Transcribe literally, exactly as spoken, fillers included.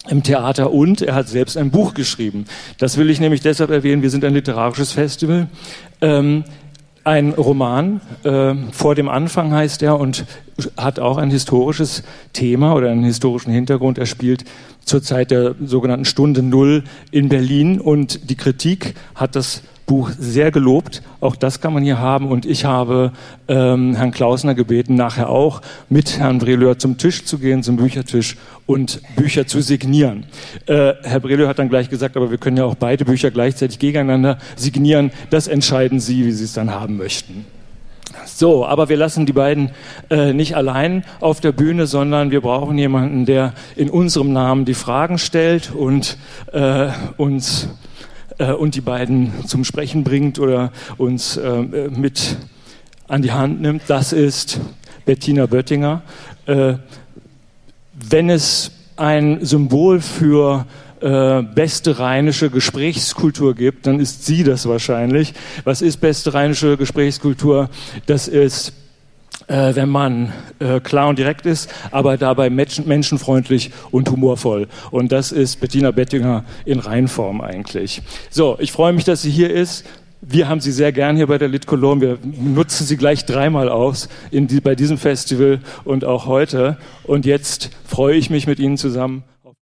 im Theater und er hat selbst ein Buch geschrieben. Das will ich nämlich deshalb erwähnen, wir sind ein literarisches Festival. Ähm, ein Roman, äh, Vor dem Anfang heißt er und hat auch ein historisches Thema oder einen historischen Hintergrund. Er spielt zur Zeit der sogenannten Stunde Null in Berlin und die Kritik hat das Buch sehr gelobt. Auch das kann man hier haben und ich habe ähm, Herrn Klausner gebeten, nachher auch mit Herrn Breleur zum Tisch zu gehen, zum Büchertisch und Bücher zu signieren. Äh, Herr Breleur hat dann gleich gesagt, aber wir können ja auch beide Bücher gleichzeitig gegeneinander signieren. Das entscheiden Sie, wie Sie es dann haben möchten. So, aber wir lassen die beiden äh, nicht allein auf der Bühne, sondern wir brauchen jemanden, der in unserem Namen die Fragen stellt und äh, uns und die beiden zum Sprechen bringt oder uns äh, mit an die Hand nimmt. Das ist Bettina Böttinger. Äh, wenn es ein Symbol für äh, beste rheinische Gesprächskultur gibt, dann ist sie das wahrscheinlich. Was ist beste rheinische Gesprächskultur? Das ist Äh, wenn man äh, klar und direkt ist, aber dabei menschen, menschenfreundlich und humorvoll. Und das ist Bettina Böttinger in Reinform eigentlich. So, ich freue mich, dass sie hier ist. Wir haben sie sehr gern hier bei der Lit Cologne. Wir nutzen sie gleich dreimal aus in die, bei diesem Festival und auch heute. Und jetzt freue ich mich mit Ihnen zusammen